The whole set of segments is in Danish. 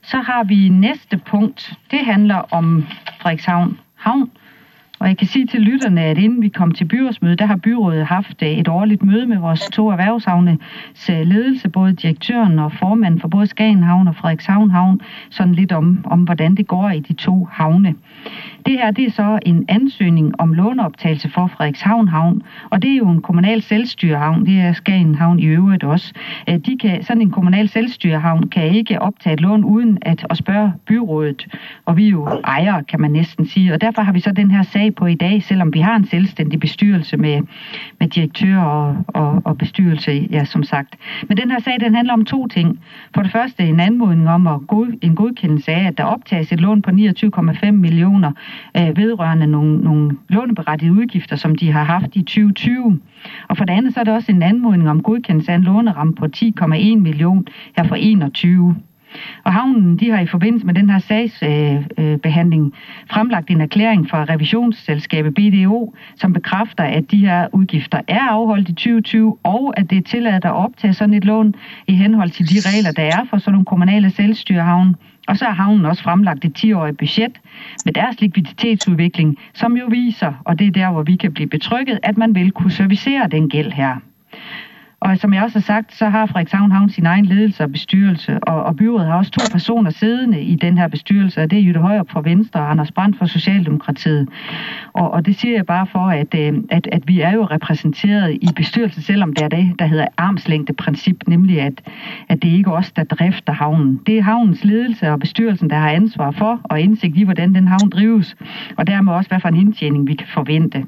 Så har vi næste punkt. Det handler om Frederikshavn Havn. Og jeg kan sige til lytterne, at inden vi kom til byrådsmøde, der har byrådet haft et årligt møde med vores 2 erhvervshavnes ledelse, både direktøren og formanden for både Skagen Havn og Frederikshavn Havn, sådan lidt om hvordan det går i de 2 havne. Det her, det er så en ansøgning om låneoptagelse for Frederikshavn Havn, og det er jo en kommunal selvstyrehavn, det er Skagen Havn i øvrigt også. Sådan en kommunal selvstyrehavn kan ikke optage et lån uden at spørge byrådet, og vi er jo ejere, kan man næsten sige, og derfor har vi så den her sag på i dag, selvom vi har en selvstændig bestyrelse med direktør og bestyrelse, ja, som sagt. Men den her sag, den handler om 2 ting. For det første en anmodning om en godkendelse af, at der optages et lån på 29,5 millioner vedrørende nogle låneberettigede udgifter, som de har haft i 2020. Og for det andet så er der også en anmodning om godkendelse af en låneramme på 10,1 million her for 21. Og havnen, de har i forbindelse med den her sagsbehandling fremlagt en erklæring fra revisionsselskabet BDO, som bekræfter, at de her udgifter er afholdt i 2020, og at det er tilladt at optage sådan et lån i henhold til de regler, der er for sådan nogle kommunale selvstyrehavne. Og så har havnen også fremlagt et 10-årigt budget med deres likviditetsudvikling, som jo viser, og det er der, hvor vi kan blive betrygget, at man vil kunne servicere den gæld her. Og som jeg også har sagt, så har Frederikshavn Havn sin egen ledelse og bestyrelse, og byrådet har også 2 personer siddende i den her bestyrelse, og det er Jytte Højrup fra Venstre og Anders Brandt fra Socialdemokratiet. Og det siger jeg bare for, at vi er jo repræsenteret i bestyrelsen, selvom det er det, der hedder armslængdeprincip, nemlig at det ikke er os, der drifter havnen. Det er havnens ledelse og bestyrelsen, der har ansvar for og indsigt i, hvordan den havn drives, og dermed også, hvad for en indtjening vi kan forvente.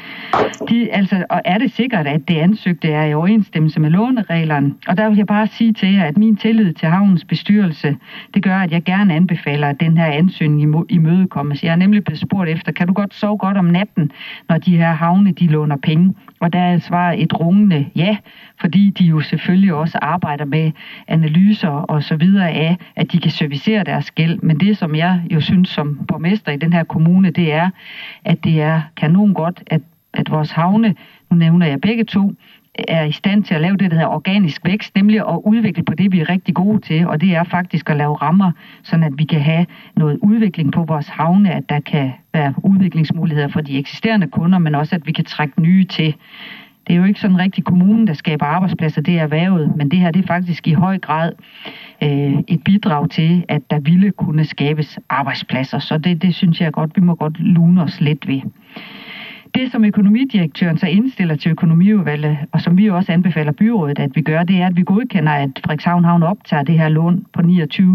Og er det sikkert, at det ansøgte er i overensstemmelse med lånereglerne? Og der vil jeg bare sige til jer, at min tillid til havnens bestyrelse, det gør, at jeg gerne anbefaler, at den her ansøgning imødekommes. Jeg er nemlig blevet spurgt efter, kan du godt sove godt om natten, når de her havne, de låner penge? Og der er svaret et rungende ja, fordi de jo selvfølgelig også arbejder med analyser og så videre af, at de kan servicere deres gæld. Men det, som jeg jo synes som borgmester i den her kommune, det er, at det er kanon godt, at vores havne, nu nævner jeg begge 2, er i stand til at lave det, der hedder organisk vækst, nemlig at udvikle på det, vi er rigtig gode til, og det er faktisk at lave rammer, sådan at vi kan have noget udvikling på vores havne, at der kan være udviklingsmuligheder for de eksisterende kunder, men også at vi kan trække nye til. Det er jo ikke sådan rigtig kommunen, der skaber arbejdspladser, det er erhvervet, men det her det er faktisk i høj grad et bidrag til, at der ville kunne skabes arbejdspladser. Så det synes jeg godt, vi må godt lune os lidt ved. Det, som økonomidirektøren så indstiller til økonomiudvalget, og som vi også anbefaler byrådet, at vi gør, det er, at vi godkender, at Frederikshavn Havn optager det her lån på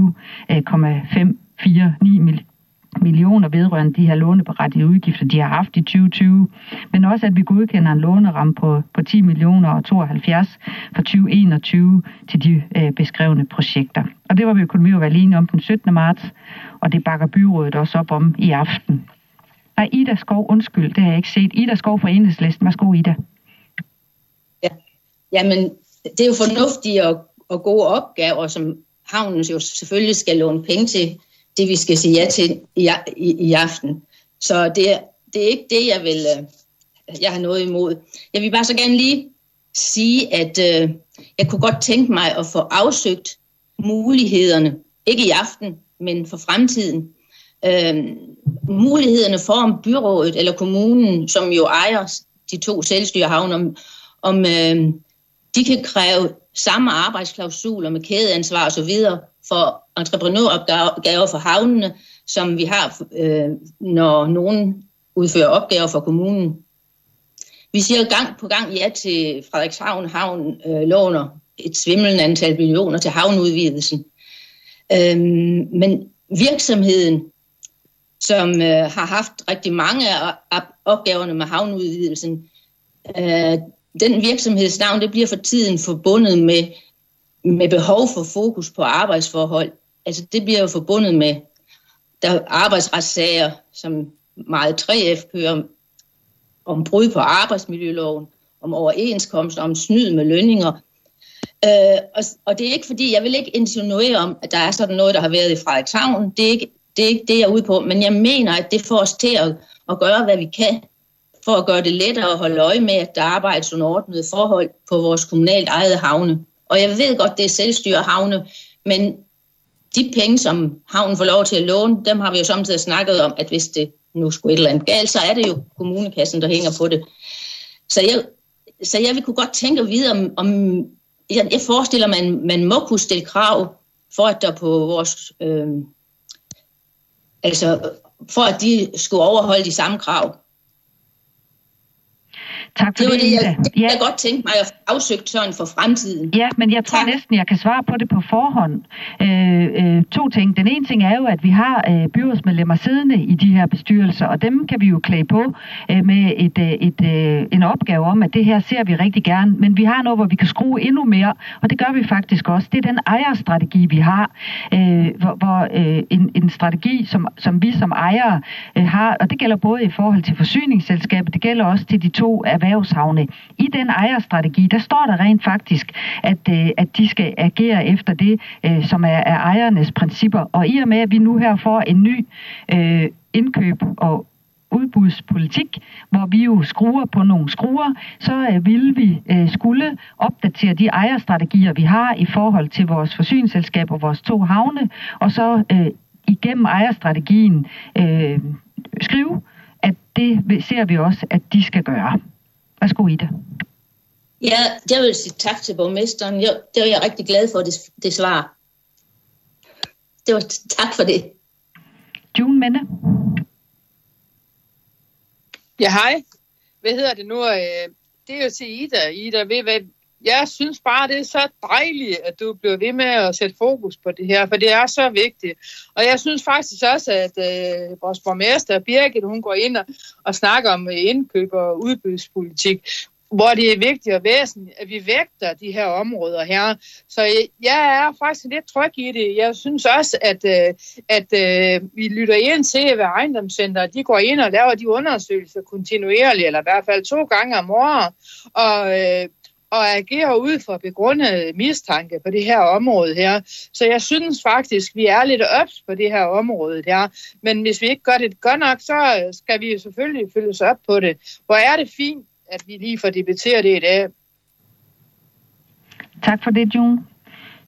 29,549 millioner vedrørende de her låneberettigede udgifter, de har haft i 2020, men også, at vi godkender en låneramme på 10 millioner og 72 for 2021 til de beskrevne projekter. Og det var vi økonomiudvalget enige om den 17. marts, og det bakker byrådet også op om i aften. Nej, Ida Skov, undskyld, det har jeg ikke set. Ida Skov fra Enhedslisten. Værsgo, Ida. Ja, jamen, det er jo fornuftige og gode opgaver, som havnen jo selvfølgelig skal låne penge til, det vi skal sige ja til i aften. Så det er ikke det, jeg har noget imod. Jeg vil bare så gerne lige sige, at jeg kunne godt tænke mig at få afsøgt mulighederne, ikke i aften, men for fremtiden. Mulighederne for om byrådet eller kommunen, som jo ejer de 2 selvstyrehavne, om de kan kræve samme arbejdsklausuler med kædeansvar og så videre for entreprenøropgaver for havnene, som vi har, når nogen udfører opgaver for kommunen. Vi siger gang på gang ja til Frederikshavn Havn låner et svimlende antal millioner til havneudvidelsen. Men virksomheden, som har haft rigtig mange af opgaverne med havneudvidelsen, den virksomhedsnavn, det bliver for tiden forbundet med behov for fokus på arbejdsforhold. Altså det bliver jo forbundet med der arbejdsretssager, som meget 3F kører om brud på arbejdsmiljøloven, om overenskomster, om snyd med lønninger. Og det er ikke fordi, jeg vil ikke insinuere om, at der er sådan noget, der har været i Frederikshavn. Det er ikke det, jeg er ude på, men jeg mener, at det får os til at gøre, hvad vi kan, for at gøre det lettere at holde øje med, at der arbejdes under ordnede forhold på vores kommunalt ejede havne. Og jeg ved godt, det er selvstyrehavne, men de penge, som havnen får lov til at låne, dem har vi jo samtidig snakket om, at hvis det nu skulle et eller andet galt, så er det jo kommunekassen, der hænger på det. Så jeg vil kunne godt tænke videre om jeg forestiller mig, at man må kunne stille krav for at der på vores for at de skulle overholde de samme krav. Tak for det var det, jeg ja. godt tænke mig at få afsøgt sådan for fremtiden. Ja, men jeg tror næsten, jeg kan svare på det på forhånd. To ting. Den ene ting er jo, at vi har byrådsmedlemmer siddende i de her bestyrelser, og dem kan vi jo klæde på med en opgave om, at det her ser vi rigtig gerne. Men vi har noget, hvor vi kan skrue endnu mere, og det gør vi faktisk også. Det er den ejerstrategi, vi har, hvor en strategi, som vi som ejere har, og det gælder både i forhold til forsyningsselskabet, det gælder også til de to erhvervshavne. I den ejerstrategi, der står der rent faktisk, at de skal agere efter det, som er ejernes principper. Og i og med, at vi nu her får en ny indkøb og udbudspolitik, hvor vi jo skruer på nogle skruer, så vil vi skulle opdatere de ejerstrategier, vi har i forhold til vores forsyningsselskab og vores to havne, og så igennem ejerstrategien skrive, at det ser vi også, at de skal gøre. Værsgo, Ida. Ja, jeg vil sige tak til borgmesteren. Det var jeg rigtig glad for, det svar. Det var tak for det. June Menne. Ja, hej. Hvad hedder det nu? Det er jo til Ida. Ida, ved hvad? Jeg synes bare, det er så dejligt, at du bliver ved med at sætte fokus på det her, for det er så vigtigt. Og jeg synes faktisk også, at vores borgmester, Birgit, hun går ind og snakker om indkøb og udbudspolitik, hvor det er vigtigt og væsentligt, at vi vægter de her områder her. Så jeg er faktisk lidt tryg i det. Jeg synes også, at vi lytter ind til, hvad ejendomscenter, de går ind og laver de undersøgelser kontinuerligt, eller i hvert fald 2 gange om året, og agerer ud for begrundet mistanke på det her område her. Så jeg synes faktisk, vi er lidt ops på det her område her. Men hvis vi ikke gør det godt nok, så skal vi selvfølgelig følges op på det. Hvor er det fint, at vi lige får debatteret det i dag. Tak for det, June.